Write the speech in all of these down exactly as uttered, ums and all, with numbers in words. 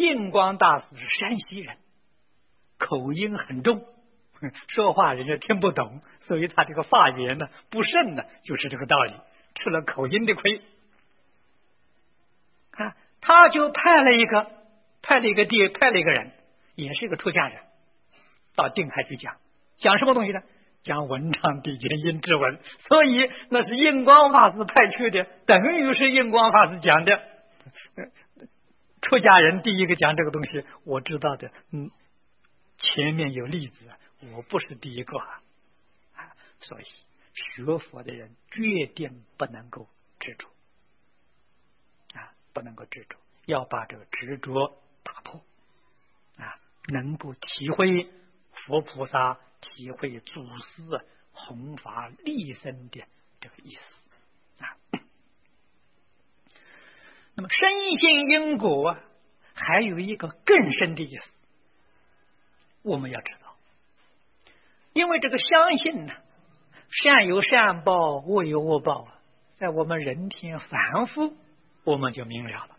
印光大师是山西人，口音很重，说话人家听不懂，所以他这个发言呢不顺呢，就是这个道理，吃了口音的亏啊。他就派了一个派了一个地派了一个人，也是一个出家人，到定海去讲，讲什么东西呢？讲文昌帝君阴之文，所以那是印光法师派去的，等于是印光法师讲的。出家人第一个讲这个东西，我知道的，嗯，前面有例子，我不是第一个啊，所以学佛的人决定不能够执着啊，不能够执着，要把这个执着打破啊，能够体会佛菩萨、体会祖师弘法利生的这个意思啊。那么深信因果啊，还有一个更深的意思，我们要知道，因为这个相信呢，善有善报，恶有恶报啊，在我们人天凡夫，我们就明了了。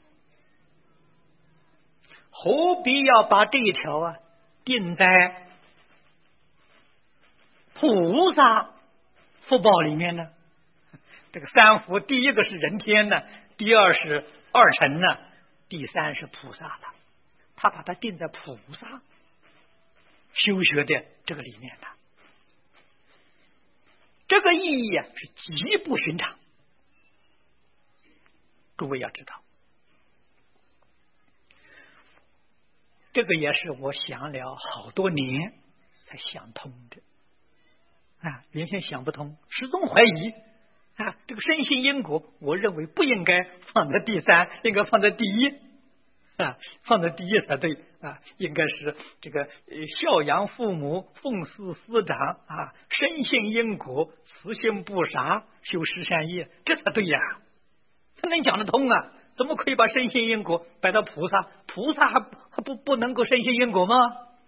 何必要把这一条啊定在菩萨福报里面呢？这个三福，第一个是人天呢，第二是二乘呢，第三是菩萨了。他把它定在菩萨修学的这个里面的，这个意义啊是极不寻常。诸位要知道，这个也是我想了好多年才想通的啊，原先想不通，始终怀疑啊。这个深信因果，我认为不应该放在第三，应该放在第一啊，放在第一才对啊，应该是这个孝养父母，奉事师长啊，深信因果，慈心不杀，修十善业，这才对呀，才能讲得通啊。怎么可以把深信因果摆到菩萨？菩萨还还不不能够深信因果吗？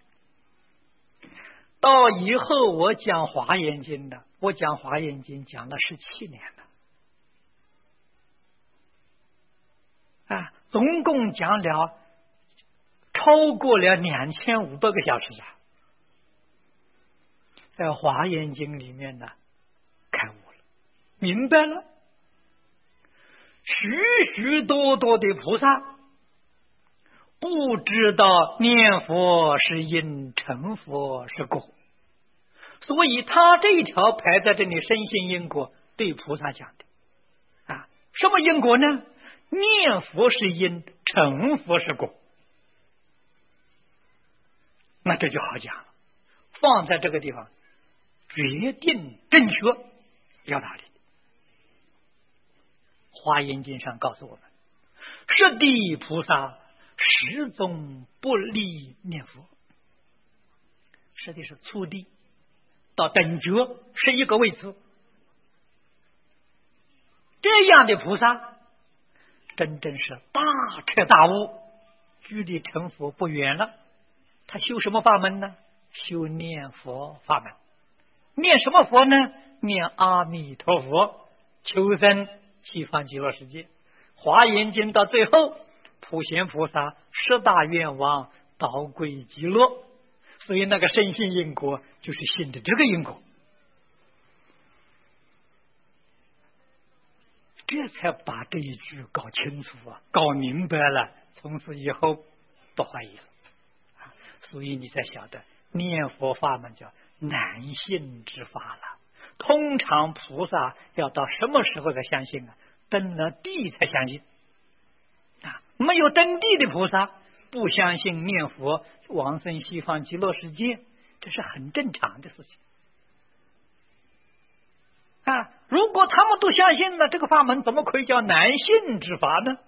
到以后我讲华严经的，我讲华严经讲了十七年了啊，总共讲了超过了两千五百个小时啊，在华严经里面呢开悟了，明白了，许许多多的菩萨不知道念佛是因，成佛是果，所以他这一条排在这里，深信因果，对菩萨讲的啊，什么因果呢？念佛是因，成佛是果，那这就好讲了，放在这个地方决定正确，有道理。华严经上告诉我们，十地菩萨始终不离念佛，实际是初地到等觉是一个位置，这样的菩萨真正是大彻大悟，距离成佛不远了。他修什么法门呢？修念佛法门。念什么佛呢？念阿弥陀佛，求生西方极乐世界。华严经到最后，普贤菩萨十大愿望导归极乐，所以那个深信因果就是信的这个因果，这才把这一句搞清楚啊，搞明白了，从此以后不怀疑了啊。所以你才晓得念佛法门叫难信之法了。通常菩萨要到什么时候才相信啊？登了地才相信啊！没有登地的菩萨不相信念佛往生西方极乐世界，这是很正常的事情啊！如果他们都相信了这个法门，怎么可以叫难信之法呢？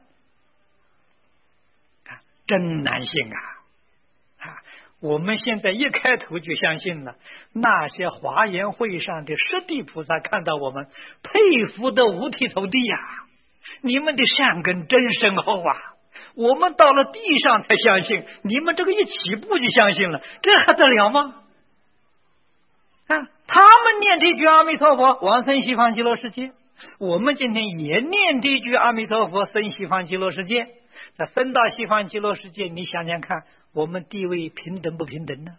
啊，真难信啊！我们现在一开头就相信了，那些华严会上的十地菩萨看到我们，佩服的五体投地呀、啊！你们的善根真深厚啊！我们到了地上才相信，你们这个一起步就相信了，这还得了吗？啊，他们念这句阿弥陀佛往生西方极乐世界，我们今天也念这句阿弥陀佛生西方极乐世界， 那升到西方极乐世界，你想想看，我们地位平等不平等呢？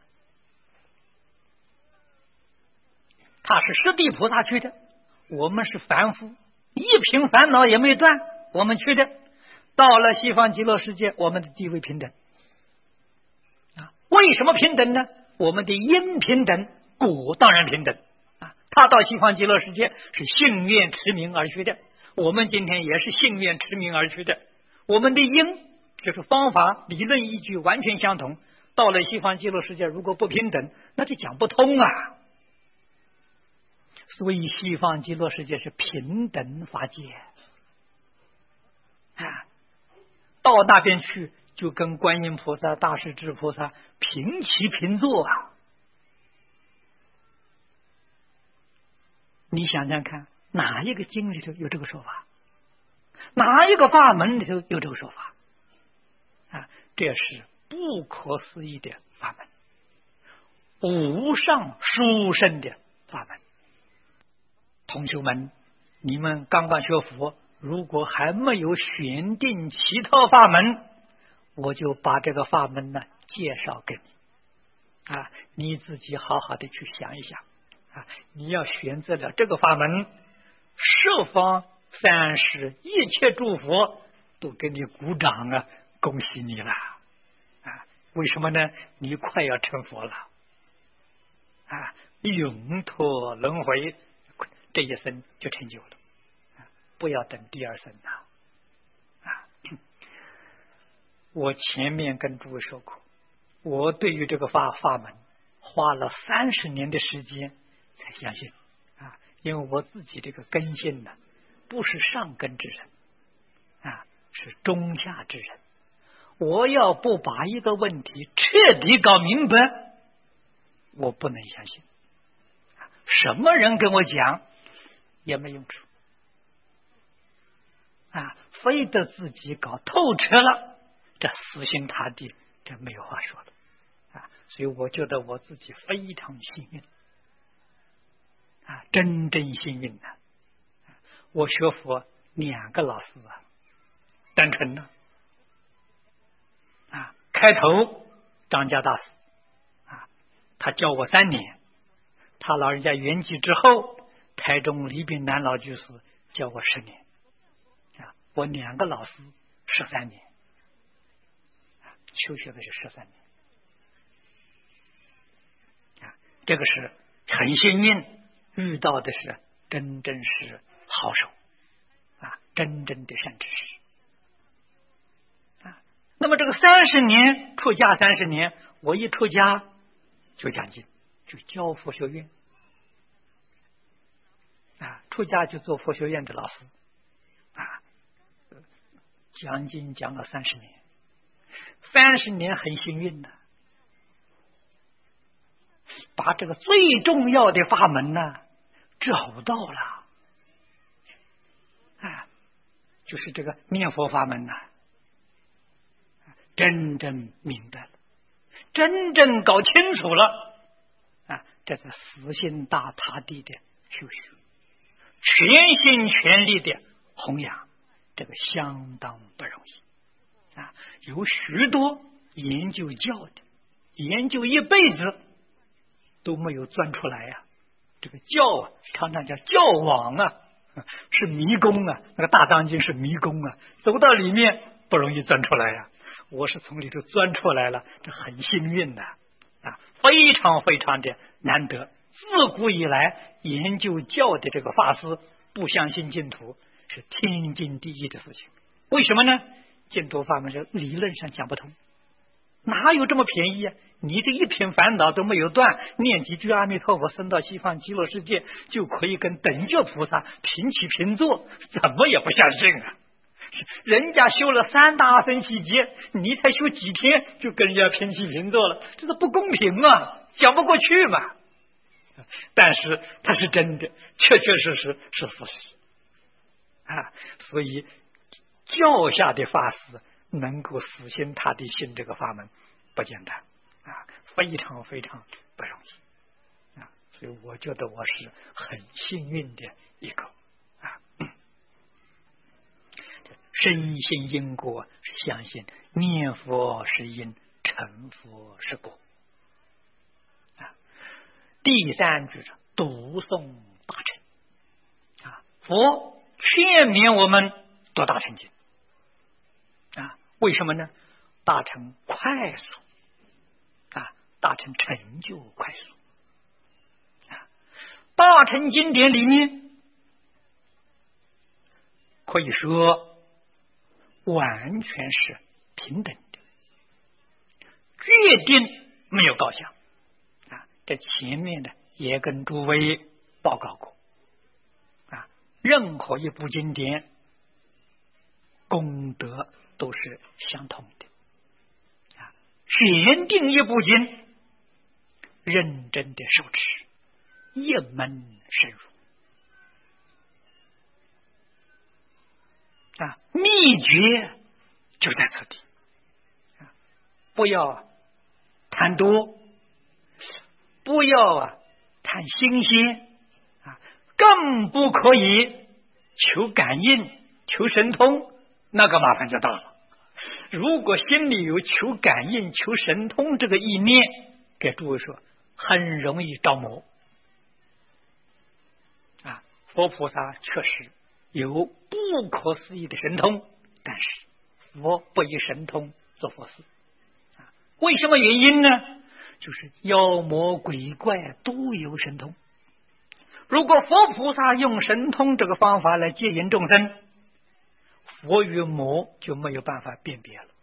他是十地菩萨去的，我们是凡夫，一品烦恼也没断，我们去的。到了西方极乐世界，我们的地位平等啊？为什么平等呢？我们的因平等，果当然平等啊。他到西方极乐世界是信愿持名而去的，我们今天也是信愿持名而去的。我们的因就是方法、理论依据完全相同。到了西方极乐世界，如果不平等，那就讲不通啊。所以西方极乐世界是平等法界啊，到那边去就跟观音菩萨、大势至菩萨平起平坐啊！你想想看，哪一个经里头有这个说法？哪一个法门里头有这个说法？啊，这是不可思议的法门，无上殊胜的法门。同学们，你们刚刚学佛，如果还没有选定其他法门，我就把这个法门呢介绍给你啊，你自己好好的去想一想啊，你要选择了这个法门，十方三世一切诸佛都给你鼓掌啊，恭喜你了啊！为什么呢？你快要成佛了啊，永脱轮回，这一生就成就了，不要等第二生啊！啊，我前面跟诸位说过，我对于这个法法门花了三十年的时间才相信啊，因为我自己这个根性呢，不是上根之人啊，是中下之人。我要不把一个问题彻底搞明白，我不能相信。什么人跟我讲也没用处啊，非得自己搞透彻了，这死心塌地，这没有话说了啊！所以我觉得我自己非常幸运啊，真正幸运的。我学佛两个老师啊，单纯的啊，开头张家大师啊，他教我三年，他老人家圆寂之后，台中李炳南老居士教我十年啊，我两个老师十三年啊，求学的是十三年啊，这个是很幸运，遇到的是真正是好手啊，真正的善知识啊。那么这个三十年出家三十年，我一出家就讲经，就教佛学院啊，出家就做佛学院的老师啊，讲经讲了三十年，三十年很幸运的，把这个最重要的法门呢找到了啊，就是这个念佛法门呢，真正明白了，真正搞清楚了啊，这是死心大塌地的修学，全心全力的弘扬，这个相当不容易啊！有许多研究教的，研究一辈子都没有钻出来呀、啊。这个教啊，常常叫教网啊，是迷宫啊，那个大藏经是迷宫啊，走到里面不容易钻出来呀、啊。我是从里头钻出来了，这很幸运的啊，非常非常的难得。自古以来研究教的这个法师不相信净土是天经地义的事情。为什么呢？净土法门是理论上讲不通，哪有这么便宜啊？你这一品烦恼都没有断，念几句阿弥陀佛，升到西方极乐世界就可以跟等觉菩萨平起平坐，怎么也不相信啊！人家修了三大阿僧祇劫，你才修几天就跟人家平起平坐了，这是不公平嘛，讲不过去嘛。但是它是真的，确确实实是事实啊！所以教下的法师能够死心塌地信这个法门不简单啊，非常非常不容易啊！所以我觉得我是很幸运的一个啊。 深信因果，是相信念佛是因，成佛是果。啊，第三句是读诵大乘。啊，佛劝勉我们读大乘经。啊，为什么呢？大乘快速，啊，大乘成就快速。啊，大乘经典里面可以说完全是平等的，决定没有高下。啊，这前面呢也跟诸位报告过。啊，任何一部经典功德都是相同的。啊，选定一部经，认真的受持，一门深入。啊，秘诀就在此地。啊，不要贪多，不要啊贪新鲜，啊，更不可以求感应、求神通，那个麻烦就大了。如果心里有求感应、求神通这个意念，给诸位说，很容易着魔。啊，佛菩萨确实有不可思议的神通，但是佛不以神通做佛事。啊，为什么原因呢？就是妖魔鬼怪都有神通。如果佛菩萨用神通这个方法来接引众生，佛与魔就没有办法辨别了。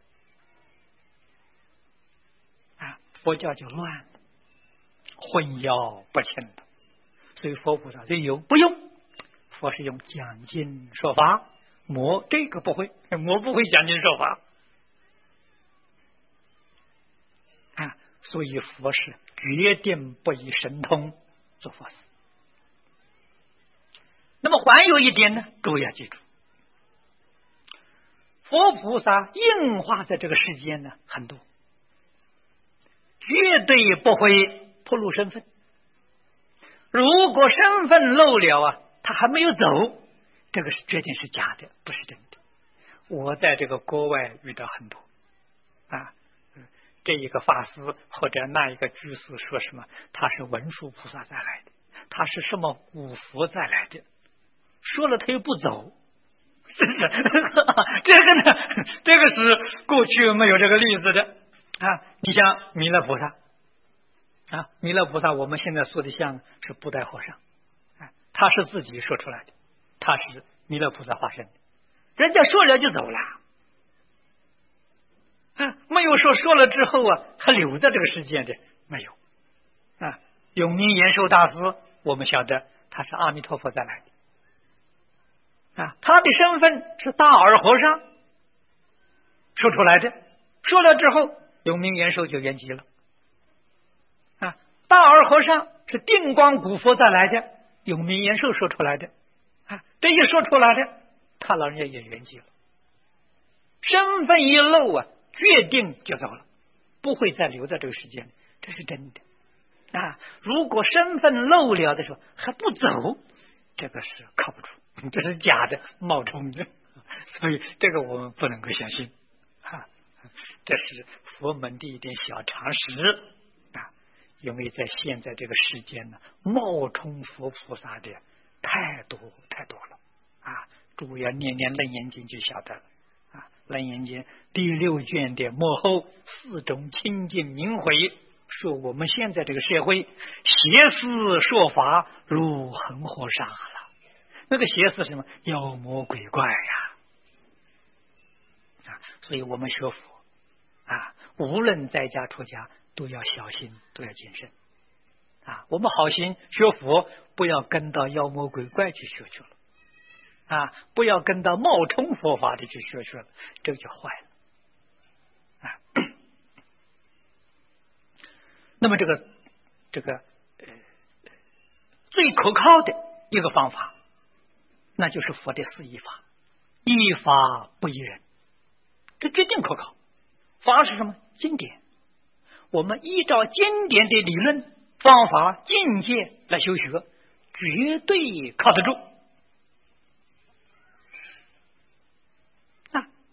啊，佛教就乱了，混淆不清了。所以佛菩萨就有不用。佛是用讲经说法，魔这个不会，魔不会讲经说法。啊，所以佛是决定不以神通做佛事。那么还有一点呢，各位要记住，佛菩萨应化在这个世间呢很多，绝对不会暴露身份。如果身份漏了啊，他还没有走，这个是决定是假的，不是真的。我在这个国外遇到很多啊，这一个法师或者那一个居士说什么，他是文殊菩萨再来的，他是什么古佛再来的，说了他又不走，是不是？这个呢，这个是过去没有这个例子的啊。你像弥勒菩萨啊，弥勒菩萨我们现在说的像是布袋和尚。他是自己说出来的，他是弥勒菩萨化身的，人家说了就走了，啊，没有说说了之后啊还留在这个世界的没有。啊，永明延寿大师我们晓得他是阿弥陀佛再来的，啊，他的身份是大耳和尚说出来的，说了之后永明延寿就圆寂了。啊，大耳和尚是定光古佛再来的，永明延寿说出来的，啊，这一说出来的，他老人家也圆寂了。身份一漏啊，决定就走了，不会再留在这个世界里，这是真的。啊，如果身份漏了的时候还不走，这个是靠不住，这是假的，冒充的，所以这个我们不能够相信。啊，这是佛门的一点小常识。因为在现在这个世间呢，冒充佛菩萨的太多太多了啊！诸位要念念楞严经就晓得了啊。楞严经第六卷的末后四种清净明慧，说我们现在这个社会邪思说法如恒河沙了。那个邪思是什么？妖魔鬼怪呀！啊，所以我们学佛啊，无论在家出家，都要小心，都要谨慎啊！我们好心学佛，不要跟到妖魔鬼怪去学去了啊！不要跟到冒充佛法的去学去了，这个就坏了啊！那么这个这个呃最可靠的一个方法，那就是佛的四依法，依法不依人，这决定可靠。法是什么？经典。我们依照经典的理论、方法、境界来修学，绝对靠得住。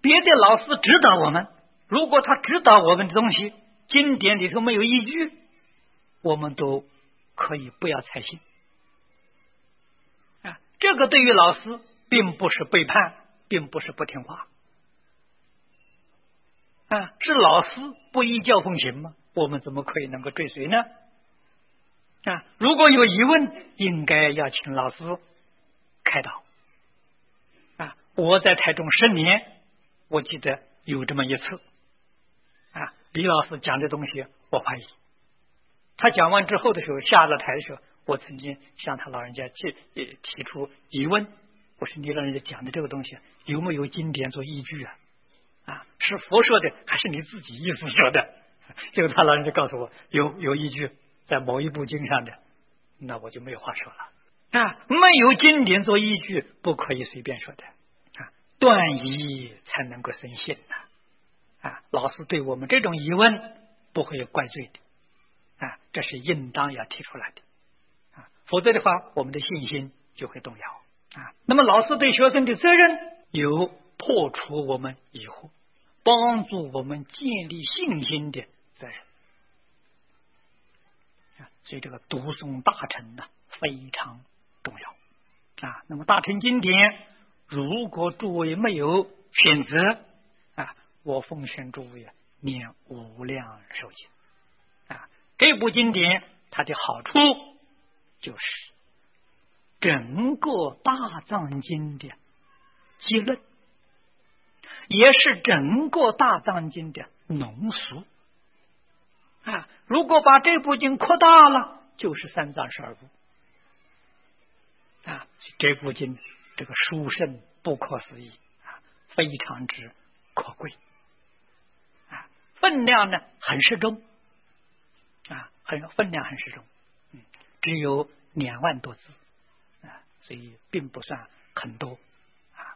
别的老师指导我们，如果他指导我们的东西经典里头没有依据，我们都可以不要采信啊。这个对于老师并不是背叛，并不是不听话啊，是老师不依教奉行吗？我们怎么可以能够追随呢？啊，如果有疑问，应该要请老师开导啊。我在台中十年，我记得有这么一次啊，李老师讲的东西我怀疑，他讲完之后的时候，下了台的时候，我曾经向他老人家提提出疑问，我说你老人家讲的这个东西有没有经典做依据啊？啊，是佛说的还是你自己意思说的？结果他老人家告诉我有有依据，在某一部经上的，那我就没有话说了啊。没有经典做依据，不可以随便说的啊，断疑才能够生信呐啊。老师对我们这种疑问不会有怪罪的啊，这是应当要提出来的啊，否则的话，我们的信心就会动摇啊。那么老师对学生的责任有破除我们疑惑，帮助我们建立信心的责任啊，所以这个读诵大乘呢非常重要啊。那么大乘经典，如果诸位没有选择啊，我奉劝诸位念无量寿经啊。这部经典它的好处就是整个大藏经的结论，也是整个大藏经的浓缩啊。如果把这部经扩大了，就是三藏十二部啊。这部经这个殊胜不可思议啊，非常之可贵啊，分量呢很适中啊，很分量很适中，嗯，只有两万多字啊，所以并不算很多啊。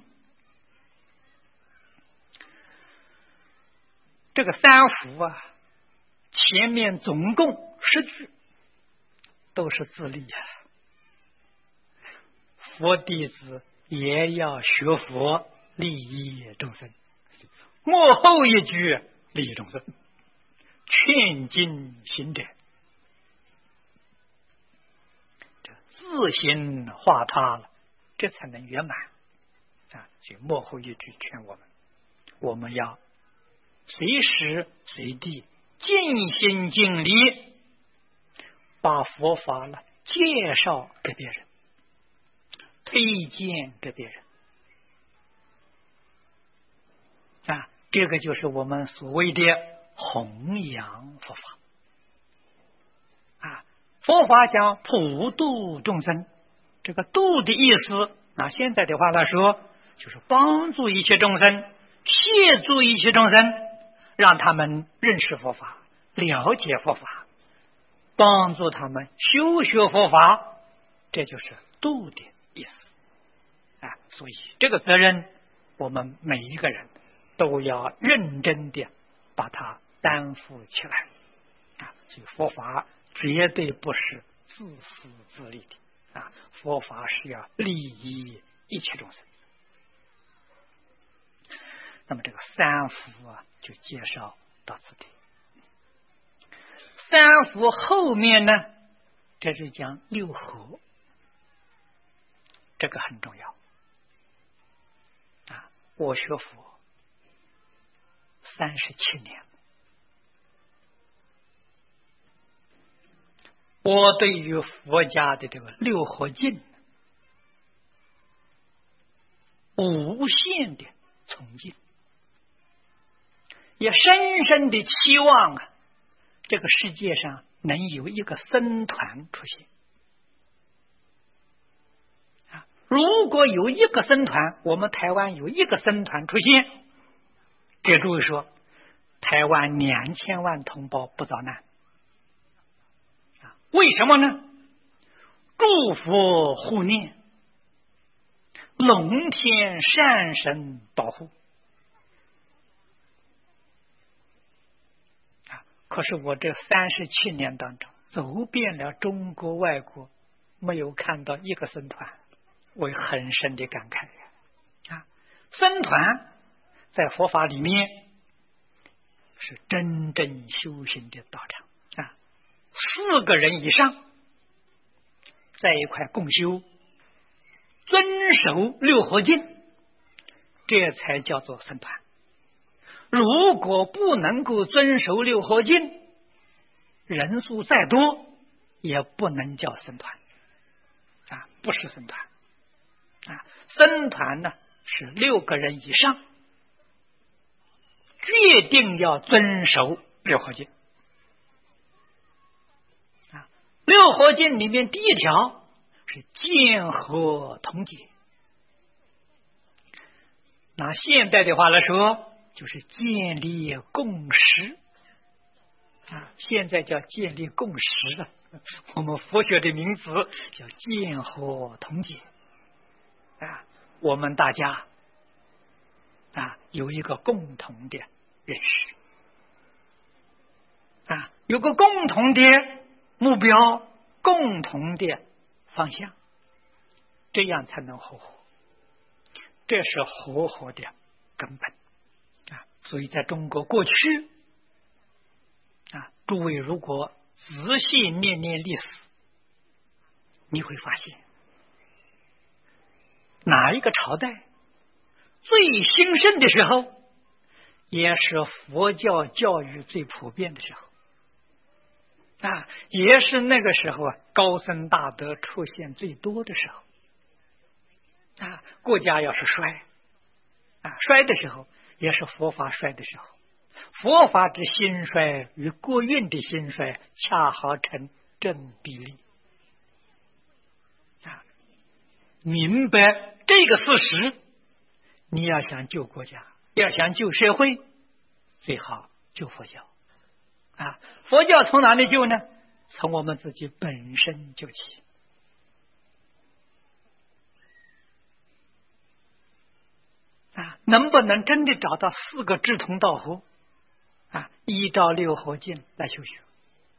这个三幅啊，前面总共十句都是自利啊。佛弟子也要学佛，利益众生。末后一句利益众生，劝进行者，这自行化他了，这才能圆满啊。所以末后一句劝我们，我们要随时随地尽心尽力把佛法了介绍给别人，推荐给别人啊，这个就是我们所谓的弘扬佛法啊。佛法讲普度众生，这个度的意思啊，现在的话来说，就是帮助一切众生，协助一切众生，让他们认识佛法，了解佛法，帮助他们修学佛法，这就是度的意思啊。所以这个责任我们每一个人都要认真的把它担负起来啊。所以佛法绝对不是自私自利的啊，佛法是要利益一切众生。那么这个三福啊，就介绍到此地。三福后面呢，这是讲六合，这个很重要啊。我学佛三十七年，我对于佛家的这个六合敬无限的崇敬，也深深的期望啊，这个世界上能有一个僧团出现啊。如果有一个僧团，我们台湾有一个僧团出现，这诸位说，台湾两千万同胞不遭难啊？为什么呢？诸佛护念，龙天善神保护。可是我这三十七年当中，走遍了中国外国，没有看到一个僧团，我很深的感慨啊！僧团在佛法里面是真正修行的道场啊，四个人以上在一块共修，遵守六合敬，这才叫做僧团。如果不能够遵守六合敬，人数再多也不能叫僧团啊，不是僧团啊。僧团呢是六个人以上，决定要遵守六合敬啊。六合敬里面第一条是见和同解，拿现代的话来说，就是建立共识啊，现在叫建立共识了。我们佛学的名词叫见和同解啊，我们大家啊有一个共同的认识啊，有个共同的目标，共同的方向，这样才能和合，这是和合的根本啊。所以在中国过去啊，诸位如果仔细念念历史，你会发现哪一个朝代最兴盛的时候，也是佛教教育最普遍的时候啊，也是那个时候啊，高僧大德出现最多的时候啊。国家要是衰啊，衰的时候，也是佛法衰的时候。佛法之兴衰与国运的兴衰恰好成正比例啊！明白这个事实，你要想救国家，要想救社会，最好救佛教啊！佛教从哪里救呢？从我们自己本身救起啊！能不能真的找到四个志同道合啊，依照六合敬来修学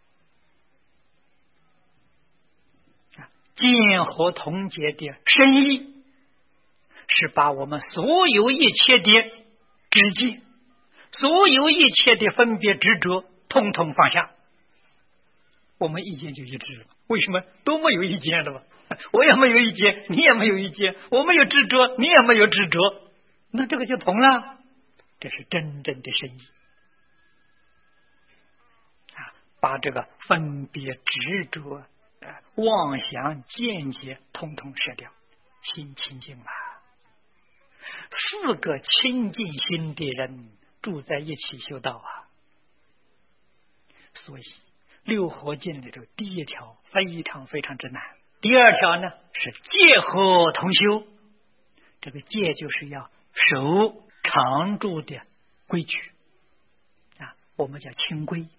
啊，见和同解的深意是把我们所有一切的知见，所有一切的分别执着，统统放下，我们意见就一致了。为什么都没有意见了吧？我也没有意见，你也没有意见，我没有执着，你也没有执着，那这个就同了。这是真正的深意。把这个分别执着、妄想见解统统舍掉，心清净了。四个清净心的人住在一起修道啊，所以六合敬里头第一条非常非常之难，第二条呢是戒和同修。这个戒就是要守常住的规矩啊，我们叫清规。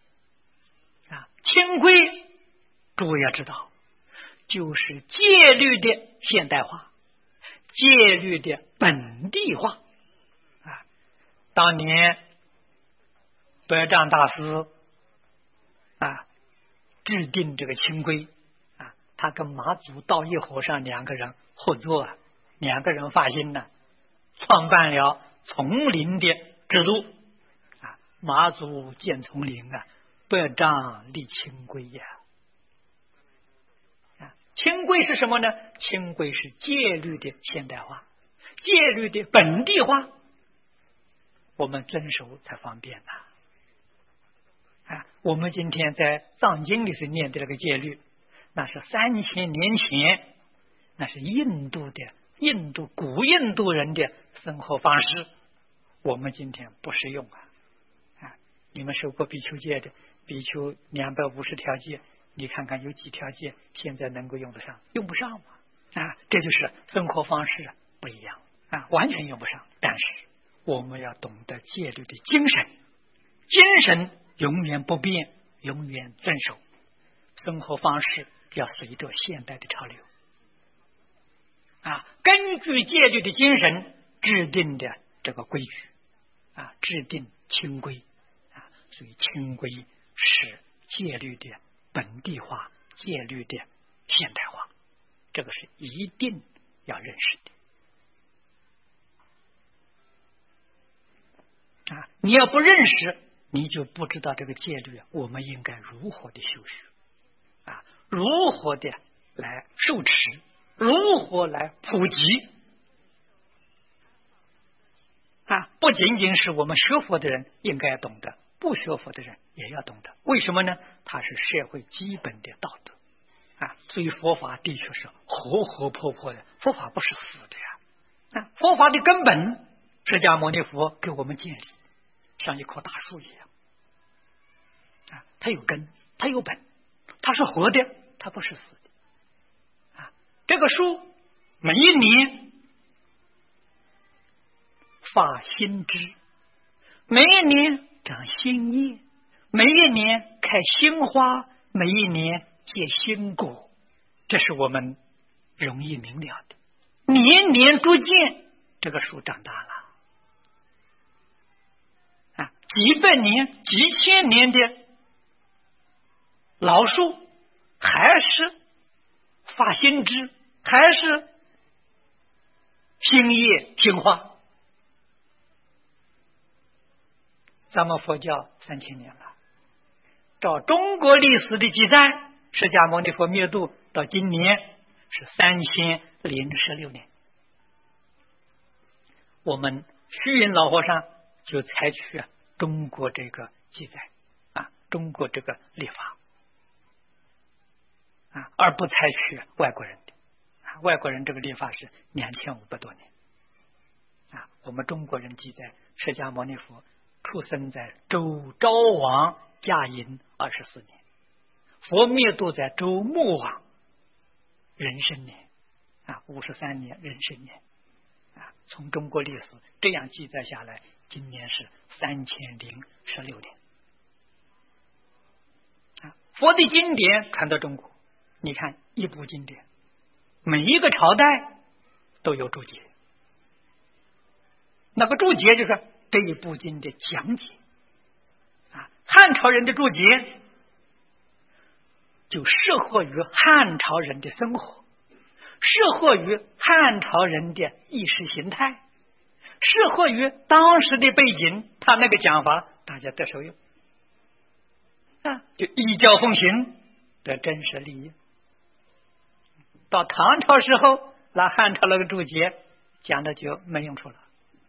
清规，诸位要知道，就是戒律的现代化，戒律的本地化啊。当年百丈大师啊制定这个清规啊，他跟马祖道一和尚两个人合作，两个人发心呢，创办了丛林的制度啊。马祖建丛林啊，百丈立清规呀！啊，清规是什么呢？清规是戒律的现代化，戒律的本地化，我们遵守才方便呐！啊，我们今天在藏经里是念的那个戒律，那是三千年前，那是印度的印度古印度人的生活方式，我们今天不适用啊！啊，你们受过比丘戒的？比丘两百五十条戒，你看看有几条戒现在能够用得上？用不上嘛！啊，这就是生活方式不一样啊，完全用不上。但是我们要懂得戒律的精神，精神永远不变，永远遵守。生活方式要随着现代的潮流啊，根据戒律的精神制定的这个规矩啊，制定清规啊，所以清规是戒律的本地化，戒律的现代化，这个是一定要认识的啊，你要不认识，你就不知道这个戒律我们应该如何的修学啊，如何的来受持，如何来普及啊，不仅仅是我们学佛的人应该懂得，不学佛的人也要懂得。为什么呢？它是社会基本的道德啊，所以佛法的确是活活泼泼的，佛法不是死的呀。啊，佛法的根本，释迦牟尼佛给我们建立，像一棵大树一样啊，它有根，它有本，它是活的，它不是死的啊。这个树每一年发新枝，每一年长新叶，每一年开新花，每一年结新果，这是我们容易明了的。年年逐渐，这个树长大了啊！几百年、几千年的老树，还是发新枝，还是新叶新花。咱们佛教三千年了，照中国历史的记载，释迦牟尼佛灭度到今年是三千零十六年。我们虚云老和尚就采取中国这个记载啊，中国这个历法啊，而不采取外国人的啊，外国人这个历法是两千五百多年啊，我们中国人记载释迦牟尼佛出生在周昭王驾寅二十四年，佛灭度在周穆王壬申年啊，五十三年壬申年啊，从中国历史这样记载下来，今年是三千零十六年啊。佛的经典传到中国，你看一部经典，每一个朝代都有注解，那个注解就是这一部经的讲解啊。汉朝人的注解就适合于汉朝人的生活，适合于汉朝人的意识形态，适合于当时的背景，他那个讲法大家得受用啊，就依教奉行的真实利益。到唐朝时候，那汉朝那个注解讲的就没用处了，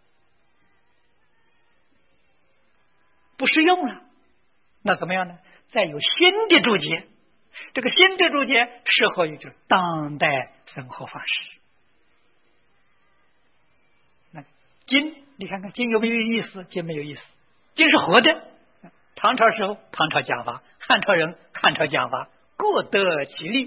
不适用了。那怎么样呢？再有新的注解，这个新的注解适合于就是当代生活方式。那经，你看看经有没有意思？经没有意思，经是活的。唐朝时候唐朝讲法，汉朝人汉朝讲法，各得其利，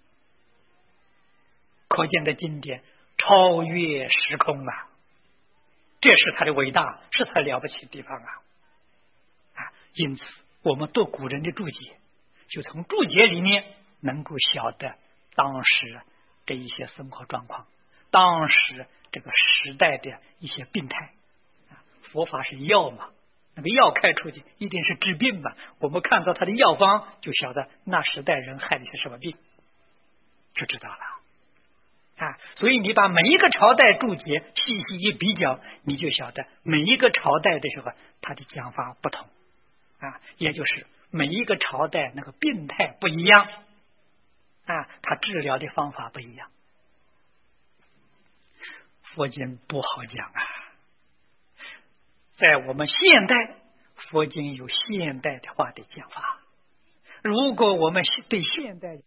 可见的经典超越时空啊！这是他的伟大，是他了不起的地方啊！啊，因此我们读古人的注解，就从注解里面能够晓得当时这一些生活状况，当时这个时代的一些病态。佛法是药嘛，那个药开出去一定是治病嘛，我们看到他的药方就晓得那时代人害了些什么病，就知道了啊。所以你把每一个朝代注解细细一比较，你就晓得每一个朝代的时候他的讲法不同啊，也就是每一个朝代那个病态不一样啊，他治疗的方法不一样。佛经不好讲啊，在我们现代，佛经有现代的话的讲法，如果我们对现代